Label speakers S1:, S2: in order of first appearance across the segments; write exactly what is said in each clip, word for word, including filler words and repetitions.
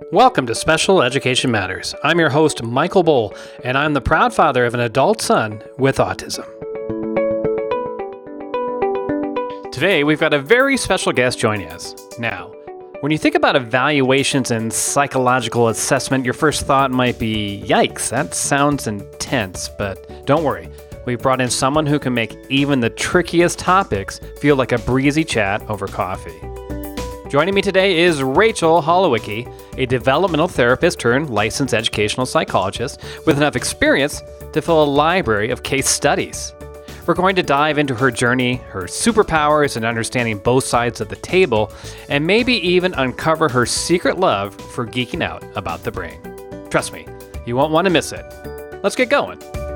S1: Welcome to Special Education Matters. I'm your host, Michael Bohl, and I'm the proud father of an adult son with autism. Today, we've got a very special guest joining us. Now, when you think about evaluations and psychological assessment, your first thought might be, yikes, that sounds intense, but don't worry. We've brought in someone who can make even the trickiest topics feel like a breezy chat over coffee. Joining me today is Rachel Holowicki, a developmental therapist turned licensed educational psychologist with enough experience to fill a library of case studies. We're going to dive into her journey, her superpowers, and understanding both sides of the table, and maybe even uncover her secret love for geeking out about the brain. Trust me, you won't want to miss it. Let's get going.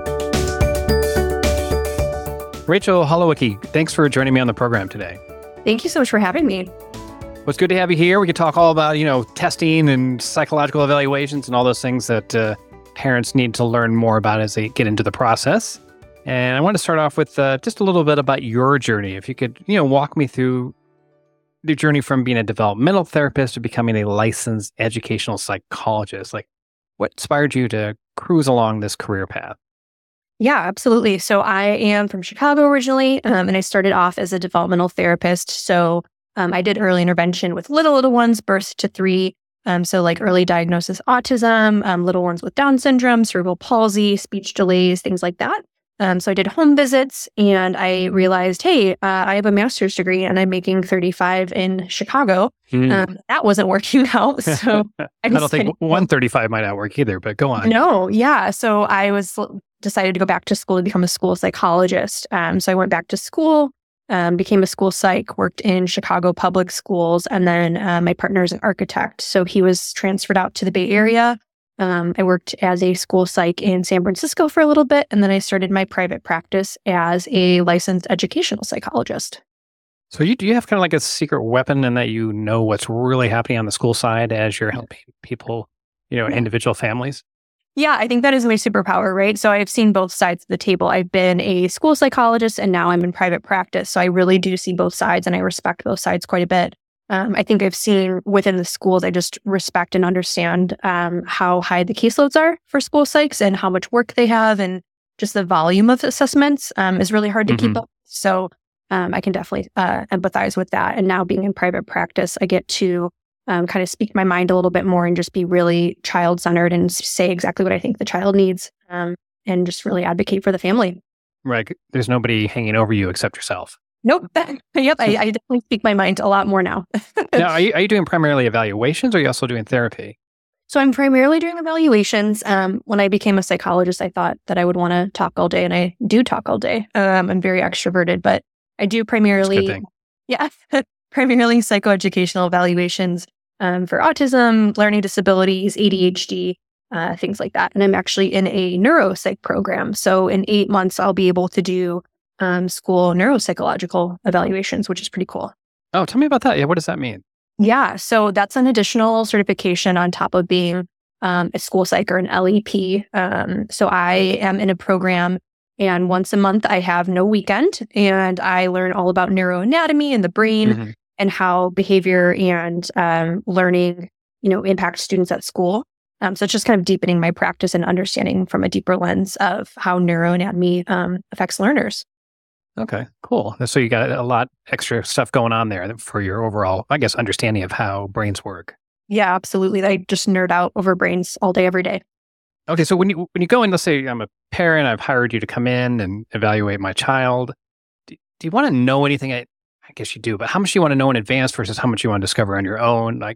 S1: Rachel Holowicki, thanks for joining me on the program today.
S2: Thank you so much for having me.
S1: Well, it's good to have you here. We could talk all about, you know, testing and psychological evaluations and all those things that uh, parents need to learn more about as they get into the process. And I want to start off with uh, just a little bit about your journey. If you could, you know, walk me through the journey from being a developmental therapist to becoming a licensed educational psychologist. Like, what inspired you to cruise along this career path?
S2: Yeah, absolutely. So I am from Chicago originally, um, and I started off as a developmental therapist. So um, I did early intervention with little, little ones, birth to three. Um, so like early diagnosis autism, um, little ones with Down syndrome, cerebral palsy, speech delays, things like that. Um, so I did home visits, and I realized, hey, uh, I have a master's degree and I'm making thirty-five in Chicago. Mm. Um, that wasn't working out. So I,
S1: I don't think one thirty-five might not work either, but go on.
S2: No, yeah. So I was decided to go back to school to become a school psychologist. Um, so I went back to school, um, became a school psych, worked in Chicago public schools, and then uh, my partner is an architect. So he was transferred out to the Bay Area. Um, I worked as a school psych in San Francisco for a little bit, and then I started my private practice as a licensed educational psychologist.
S1: So you do you have kind of like a secret weapon in that you know what's really happening on the school side as you're helping people, you know, individual families?
S2: Yeah, I think that is my superpower, right? So I've seen both sides of the table. I've been a school psychologist, and now I'm in private practice. So I really do see both sides, and I respect both sides quite a bit. Um, I think I've seen within the schools, I just respect and understand um, how high the caseloads are for school psychs and how much work they have, and just the volume of assessments um, is really hard to mm-hmm. keep up. So um, I can definitely uh, empathize with that. And now being in private practice, I get to um, kind of speak my mind a little bit more and just be really child-centered and say exactly what I think the child needs um, and just really advocate for the family.
S1: Right. There's nobody hanging over you except yourself.
S2: Nope. Yep. I, I definitely speak my mind a lot more now.
S1: Now, are you, are you doing primarily evaluations, or are you also doing therapy?
S2: So I'm primarily doing evaluations. Um, when I became a psychologist, I thought that I would want to talk all day, and I do talk all day. Um, I'm very extroverted, but I do primarily, yeah, primarily psychoeducational evaluations um, for autism, learning disabilities, A D H D, uh, things like that. And I'm actually in a neuropsych program. So in eight months, I'll be able to do Um, school neuropsychological evaluations, which is pretty cool.
S1: Oh, tell me about that. Yeah, what does that mean?
S2: Yeah, so that's an additional certification on top of being um, a school psych or an L E P. Um, so I am in a program, and once a month I have no weekend, and I learn all about neuroanatomy and the brain mm-hmm. and how behavior and um, learning, you know, impact students at school. Um, so it's just kind of deepening my practice and understanding from a deeper lens of how neuroanatomy um, affects learners.
S1: Okay, cool. So you got a lot extra stuff going on there for your overall, I guess, understanding of how brains work.
S2: Yeah, absolutely. I just nerd out over brains all day, every day.
S1: Okay, so when you when you go in, let's say I'm a parent, I've hired you to come in and evaluate my child. Do, do you want to know anything? I, I guess you do, but how much do you want to know in advance versus how much you want to discover on your own? Like,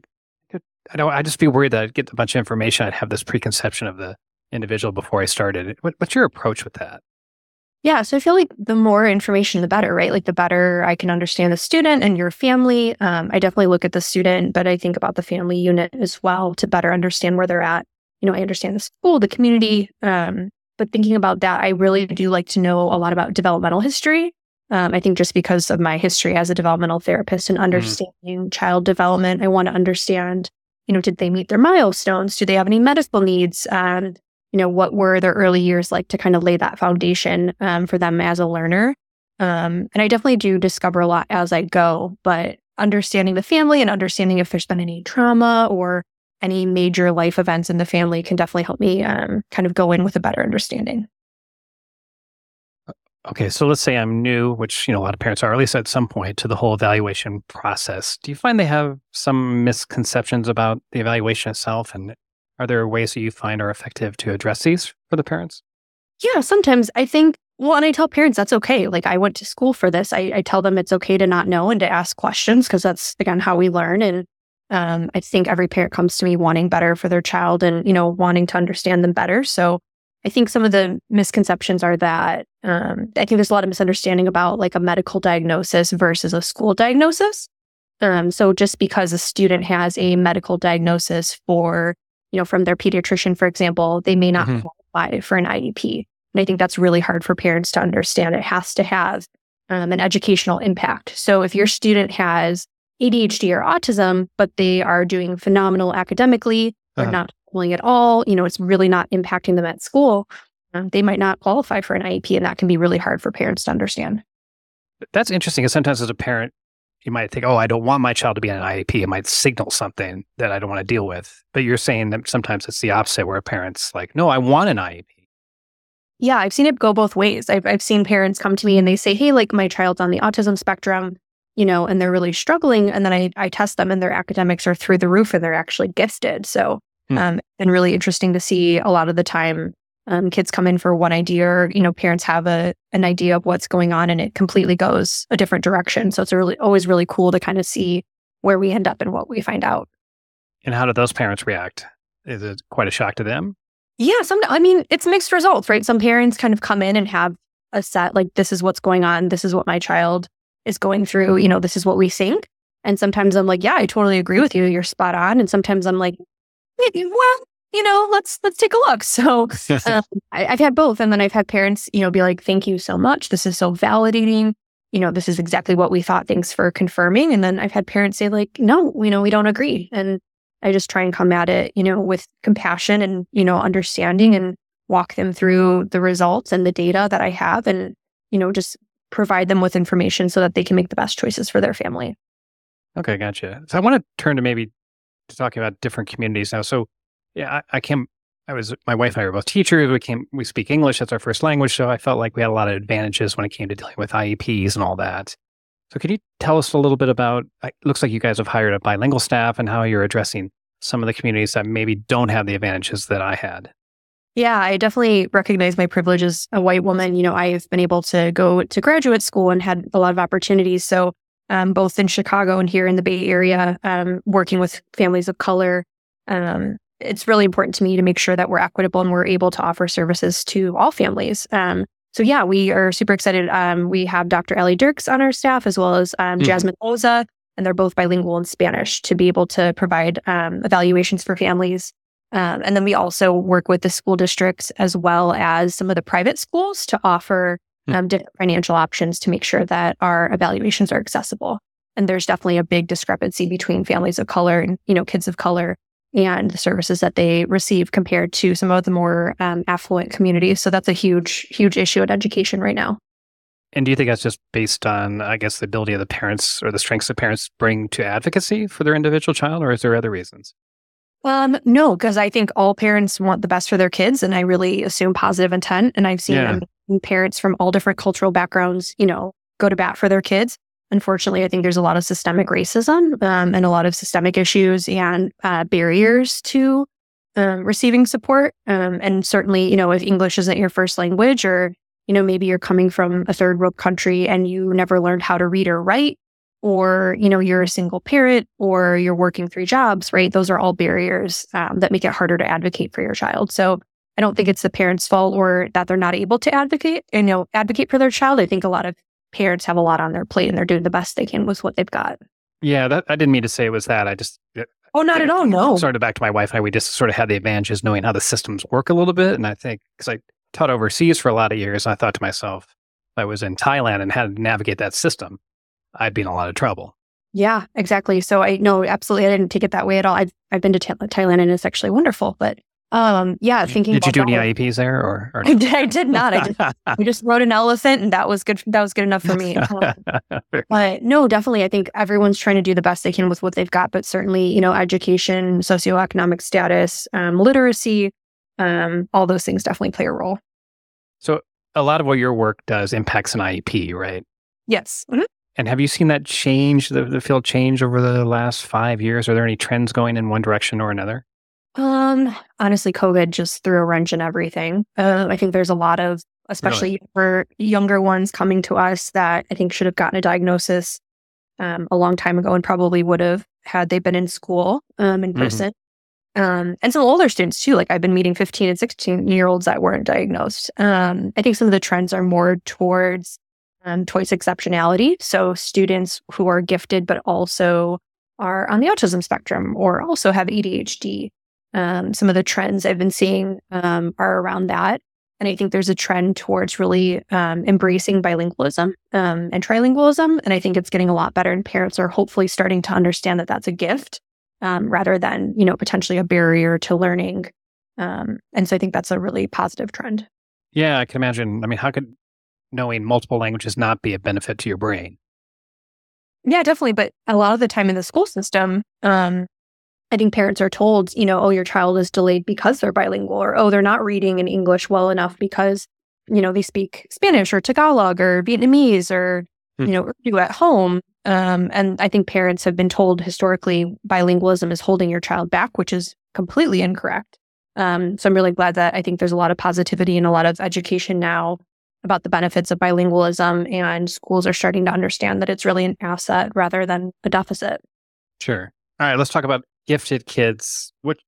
S1: I don't. I'd just be worried that I'd get a bunch of information. I'd have this preconception of the individual before I started. What, what's your approach with that?
S2: Yeah, so I feel like the more information, the better, right? Like the better I can understand the student and your family. Um, I definitely look at the student, but I think about the family unit as well to better understand where they're at. You know, I understand the school, the community, um, but thinking about that, I really do like to know a lot about developmental history. Um, I think just because of my history as a developmental therapist and understanding mm-hmm. child development, I want to understand, you know, did they meet their milestones? Do they have any medical needs? Um, you know, what were their early years like to kind of lay that foundation um, for them as a learner? Um, and I definitely do discover a lot as I go, but understanding the family and understanding if there's been any trauma or any major life events in the family can definitely help me um, kind of go in with a better understanding.
S1: Okay, so let's say I'm new, which, you know, a lot of parents are, at least at some point, to the whole evaluation process. Do you find they have some misconceptions about the evaluation itself? And are there ways that you find are effective to address these for the parents?
S2: Yeah, sometimes I think, well, and I tell parents that's okay. Like I went to school for this. I, I tell them it's okay to not know and to ask questions because that's, again, how we learn. And um, I think every parent comes to me wanting better for their child and, you know, wanting to understand them better. So I think some of the misconceptions are that um, I think there's a lot of misunderstanding about like a medical diagnosis versus a school diagnosis. Um, so just because a student has a medical diagnosis for, you know, from their pediatrician, for example, they may not
S1: Mm-hmm.
S2: qualify for an I E P. And I think that's really hard for parents to understand. It has to have um, an educational impact. So if your student has A D H D or autism, but they are doing phenomenal academically, they're
S1: Uh-huh.
S2: not schooling at all, you know, it's really not impacting them at school, um, they might not qualify for an I E P. And that can be really hard for parents to understand.
S1: That's interesting because sometimes as a parent, you might think, oh, I don't want my child to be on an I E P. It might signal something that I don't want to deal with. But you're saying that sometimes it's the opposite where a parent's like, no, I want an I E P.
S2: Yeah, I've seen it go both ways. I've I've seen parents come to me and they say, hey, like my child's on the autism spectrum, you know, and they're really struggling. And then I, I test them and their academics are through the roof and they're actually gifted. So
S1: Hmm.
S2: um, it's been really interesting to see a lot of the time um, kids come in for one idea or, you know, parents have a an idea of what's going on and it completely goes a different direction. So it's a really always really cool to kind of see where we end up and what we find out.
S1: And how do those parents react? Is it quite a shock to them?
S2: Yeah, some I mean, it's mixed results, right? Some parents kind of come in and have a set, like, this is what's going on. This is what my child is going through. You know, this is what we think. And sometimes I'm like, yeah, I totally agree with you. You're spot on. And sometimes I'm like, "Eh, well, you know, let's let's take a look. So um, I, I've had both. And then I've had parents, you know, be like, thank you so much. This is so validating. You know, this is exactly what we thought. Thanks for confirming. And then I've had parents say like, no, you know, we don't agree. And I just try and come at it, you know, with compassion and, you know, understanding and walk them through the results and the data that I have and, you know, just provide them with information so that they can make the best choices for their family.
S1: Okay, gotcha. So I want to turn to maybe to talking about different communities now. So yeah, I, I came, I was, my wife and I were both teachers. We came, we speak English. That's our first language. So I felt like we had a lot of advantages when it came to dealing with I E Ps and all that. So could you tell us a little bit about, it looks like you guys have hired a bilingual staff and how you're addressing some of the communities that maybe don't have the advantages that I had.
S2: Yeah, I definitely recognize my privilege as a white woman. You know, I've been able to go to graduate school and had a lot of opportunities. So um, both in Chicago and here in the Bay Area, um, working with families of color, um, it's really important to me to make sure that we're equitable and we're able to offer services to all families. Um, so yeah, we are super excited. Um, we have Doctor Ellie Dirks on our staff as well as um,
S1: Mhm.
S2: Jasmine Oza, and they're both bilingual in Spanish to be able to provide um, evaluations for families. Um, and then we also work with the school districts as well as some of the private schools to offer um, different financial options to make sure that our evaluations are accessible. And there's definitely a big discrepancy between families of color and, you know, kids of color and the services that they receive compared to some of the more um, affluent communities. So that's a huge, huge issue in education right now.
S1: And do you think that's just based on, I guess, the ability of the parents or the strengths the parents bring to advocacy for their individual child, or is there other reasons?
S2: Um, no, because I think all parents want the best for their kids, and I really assume positive intent. And I've seen
S1: Yeah.
S2: amazing parents from all different cultural backgrounds, you know, go to bat for their kids. Unfortunately, I think there's a lot of systemic racism um, and a lot of systemic issues and uh, barriers to um, receiving support. Um, and certainly, you know, if English isn't your first language, or you know, maybe you're coming from a third world country and you never learned how to read or write, or, you know, you're a single parent or you're working three jobs, right? Those are all barriers um, that make it harder to advocate for your child. So I don't think it's the parents' fault or that they're not able to advocate, you know, advocate for their child. I think a lot of parents have a lot on their plate and they're doing the best they can with what they've got.
S1: Yeah, that, I didn't mean to say it was that. I just, it,
S2: Oh, not at all. No.
S1: sort of back to my wife and I, we just sort of had the advantages knowing how the systems work a little bit. And I think, because I taught overseas for a lot of years, I thought to myself, if I was in Thailand and had to navigate that system, I'd be in a lot of trouble.
S2: Yeah, exactly. So I no, absolutely. I didn't take it that way at all. I've I've been to Tha- Thailand and it's actually wonderful. But Um, yeah, thinking
S1: Did you
S2: about
S1: do any
S2: that.
S1: I E Ps there or, or
S2: I did, I did not. I just I just wrote an elephant, and that was good. That was good enough for me. Um, but no, definitely, I think everyone's trying to do the best they can with what they've got. But certainly, you know, education, socioeconomic status, um, literacy, um, all those things definitely play a role.
S1: So a lot of what your work does impacts an I E P, right?
S2: Yes. Mhm.
S1: And have you seen that change, the, the field change over the last five years? Are there any trends going in one direction or another?
S2: Um, honestly, COVID just threw a wrench in everything. Uh, I think there's a lot of,
S1: Really?
S2: especially for younger ones coming to us that I think should have gotten a diagnosis um, a long time ago and probably would have had they been in school um, in
S1: Hmm.
S2: person. Um, and some older students too. Like I've been meeting fifteen and sixteen year olds that weren't diagnosed. Um, I think some of the trends are more towards um, towards exceptionality. So students who are gifted but also are on the autism spectrum or also have A D H D. Um, some of the trends I've been seeing um, are around that. And I think there's a trend towards really um, embracing bilingualism um, and trilingualism. And I think it's getting a lot better. And parents are hopefully starting to understand that that's a gift um, rather than, you know, potentially a barrier to learning. Um, and so I think that's a really positive trend.
S1: Yeah, I can imagine. I mean, how could knowing multiple languages not be a benefit to your brain?
S2: Yeah, definitely. But a lot of the time in the school system, um, I think parents are told, you know, oh, your child is delayed because they're bilingual, or oh, they're not reading in English well enough because, you know, they speak Spanish or Tagalog or Vietnamese or,
S1: Hmm.
S2: you know, Urdu at home. Um, and I think parents have been told historically bilingualism is holding your child back, which is completely incorrect. Um, so I'm really glad that I think there's a lot of positivity and a lot of education now about the benefits of bilingualism, and schools are starting to understand that it's really an asset rather than a deficit.
S1: Sure. All right, let's talk about gifted kids. What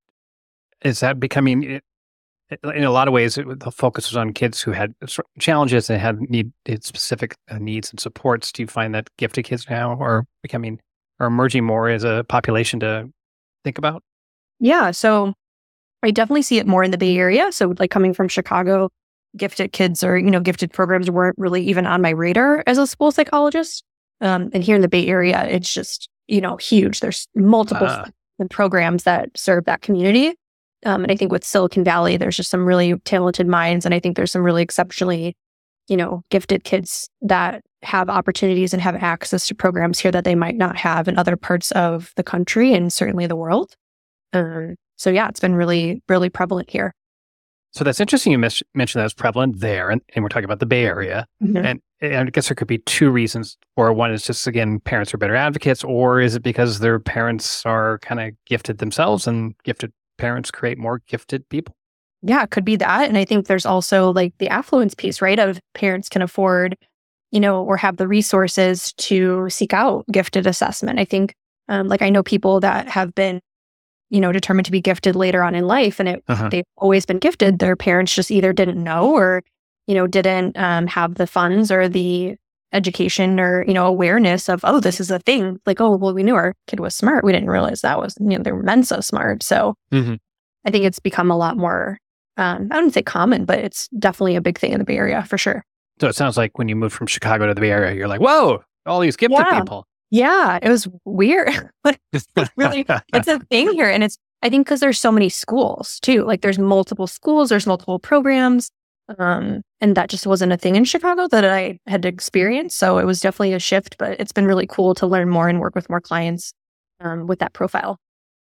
S1: is that becoming? It, it- in a lot of ways, it, the focus was on kids who had sor- challenges and had need had specific uh, needs and supports. Do you find that gifted kids now are becoming are emerging more as a population to think about?
S2: Yeah, so I definitely see it more in the Bay Area. So, like coming from Chicago, gifted kids or, you know, gifted programs weren't really even on my radar as a school psychologist. Um, and here in the Bay Area, it's just, you know, huge. There's multiple
S1: Ah,
S2: f- programs that serve that community. Um, and I think with Silicon Valley, there's just some really talented minds. And I think there's some really exceptionally, you know, gifted kids that have opportunities and have access to programs here that they might not have in other parts of the country and certainly the world. Um, so yeah, it's been really, really prevalent here.
S1: so that's interesting. You mes- mentioned that it's prevalent there, and, and we're talking about the Bay Area.
S2: Mhm.
S1: And, and I guess there could be two reasons. Or one is just again, parents are better advocates, or is it because their parents are kind of gifted themselves, and gifted parents create more gifted people?
S2: Yeah, it could be that. And I think there's also like the affluence piece, right? Of parents can afford, you know, or have the resources to seek out gifted assessment. I think, um, like I know people that have been, you know, determined to be gifted later on in life, and it,
S1: Uh-huh.
S2: they've always been gifted. Their parents just either didn't know or, you know, didn't um, have the funds or the education or, you know, awareness of, oh, this is a thing. Like, oh, well, we knew our kid was smart. We didn't realize that was, you know, they were Mensa smart. So
S1: Hmm.
S2: I think it's become a lot more, um, I wouldn't say common, but it's definitely a big thing in the Bay Area for sure.
S1: So it sounds like when you moved from Chicago to the Bay Area, you're like, whoa, all these gifted
S2: Yeah.
S1: people.
S2: Yeah, it was weird, but it's really, it's a thing here. And it's, I think because there's so many schools too, like there's multiple schools, there's multiple programs. Um, and that just wasn't a thing in Chicago that I had to experience. So it was definitely a shift, but it's been really cool to learn more and work with more clients um, with that profile.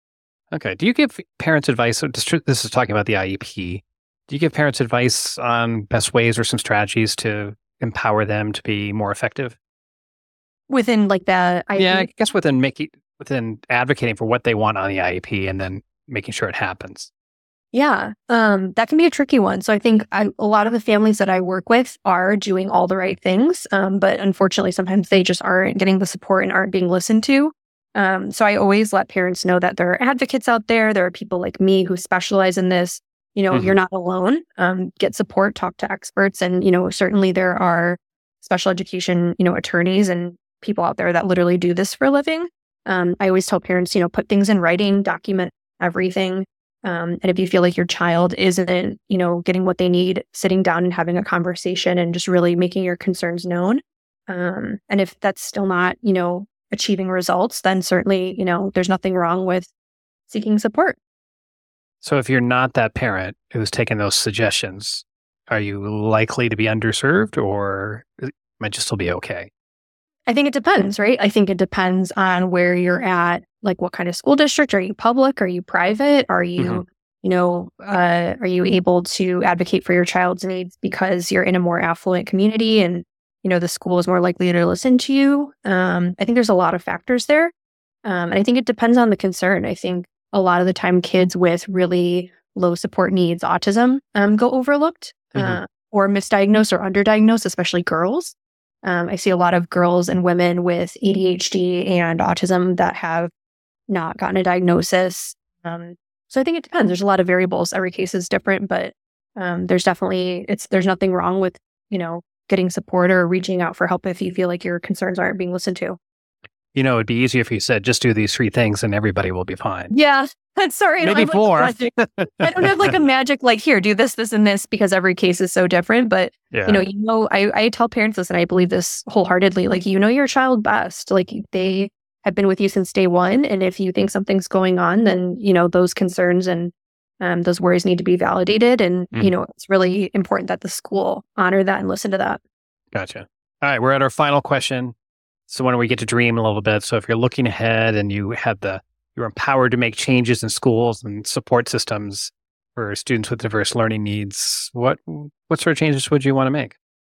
S1: Okay. Do you give parents advice? So This this is talking about the I E P. Do you give parents advice on best ways or some strategies to empower them to be more effective?
S2: Within like the
S1: Yeah, I
S2: I E P.
S1: guess within making within advocating for what they want on the I E P and then making sure it happens.
S2: Yeah, um, that can be a tricky one. So I think I, a lot of the families that I work with are doing all the right things, um, but unfortunately, sometimes they just aren't getting the support and aren't being listened to. Um, so I always let parents know that there are advocates out there. There are people like me who specialize in this. You know,
S1: Mhm.
S2: you're not alone. Um, get support, talk to experts, and you know, certainly there are special education, you know, attorneys and people out there that literally do this for a living. Um, I always tell parents, you know, put things in writing, document everything. Um, and if you feel like your child isn't, you know, getting what they need, sitting down and having a conversation and just really making your concerns known. Um, and if that's still not, you know, achieving results, then certainly, you know, there's nothing wrong with seeking support.
S1: So if you're not that parent who's taking those suggestions, are you likely to be underserved or might you still be okay?
S2: I think it depends, right? I think it depends on where you're at, like what kind of school district. Are you public? Are you private? Are you, mm-hmm. you know, uh, are you able to advocate for your child's needs because you're in a more affluent community and, you know, the school is more likely to listen to you? Um, I think there's a lot of factors there. Um, and I think it depends on the concern. I think a lot of the time kids with really low support needs, autism, um, go overlooked mm-hmm. uh, or misdiagnosed or underdiagnosed, especially girls. Um, I see a lot of girls and women with A D H D and autism that have not gotten a diagnosis. Um, so I think it depends. There's a lot of variables. Every case is different, but um, there's definitely, it's there's nothing wrong with, you know, getting support or reaching out for help if you feel like your concerns aren't being listened to.
S1: You know, it'd be easier if you said, just do these three things and everybody will be fine.
S2: Yeah. I'm sorry.
S1: Maybe
S2: I
S1: four.
S2: Like I don't have like a magic, like, here, do this, this, and this, because every case is so different. But, yeah. you know, you know, I, I tell parents this, and I believe this wholeheartedly, like, you know your child best. Like, they have been with you since day one. And if you think something's going on, then, you know, those concerns and um, those worries need to be validated. And, mm. you know, it's really important that the school honor that and listen to that.
S1: Gotcha. All right. We're at our final question. So when we get to dream a little bit. So if you're looking ahead and you have the you're empowered to make changes in schools and support systems for students with diverse learning needs, what what sort of changes would you want to make?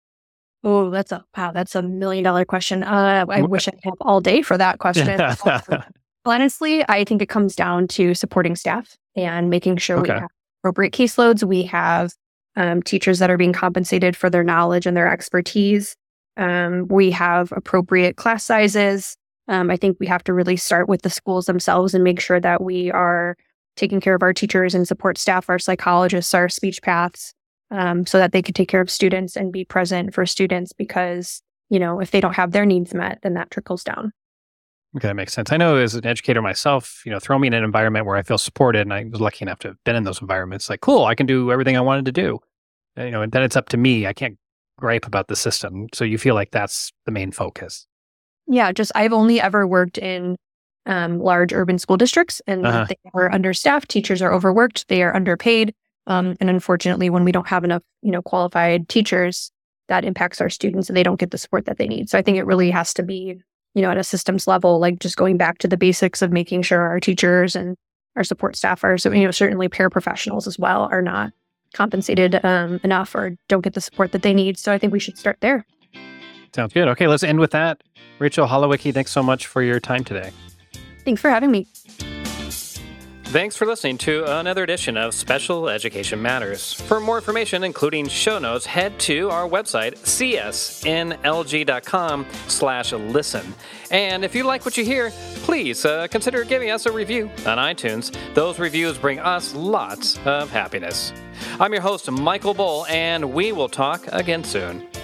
S2: Oh, that's a wow, that's a million dollar question. Uh, I wish I could have all day for that question. Honestly, I think it comes down to supporting staff and making sure okay. we have appropriate caseloads. We have um, teachers that are being compensated for their knowledge and their expertise. Um, we have appropriate class sizes. Um, I think we have to really start with the schools themselves and make sure that we are taking care of our teachers and support staff, our psychologists, our speech paths, um, so that they can take care of students and be present for students because, you know, if they don't have their needs met, then that trickles down.
S1: Okay, that makes sense. I know as an educator myself, you know, throw me in an environment where I feel supported, and I was lucky enough to have been in those environments. Like, cool, I can do everything I wanted to do. And, you know, and then it's up to me. I can't gripe about the system. So you feel like that's the main focus.
S2: Yeah, just I've only ever worked in um, large urban school districts, and uh-huh. they are understaffed. Teachers are overworked. They are underpaid, um, and unfortunately, when we don't have enough, you know, qualified teachers, that impacts our students, and they don't get the support that they need. So I think it really has to be, you know, at a systems level, like just going back to the basics of making sure our teachers and our support staffers, so you know, certainly paraprofessionals as well, are not compensated um, enough or don't get the support that they need. So I think we should start there.
S1: Sounds good. Okay, let's end with that. Rachel Holowicki, thanks so much for your time today.
S2: Thanks for having me.
S1: Thanks for listening to another edition of Special Education Matters. For more information, including show notes, head to our website, c s n l g dot com slash listen. And if you like what you hear, please uh, consider giving us a review on iTunes. Those reviews bring us lots of happiness. I'm your host, Michael Bull, and we will talk again soon.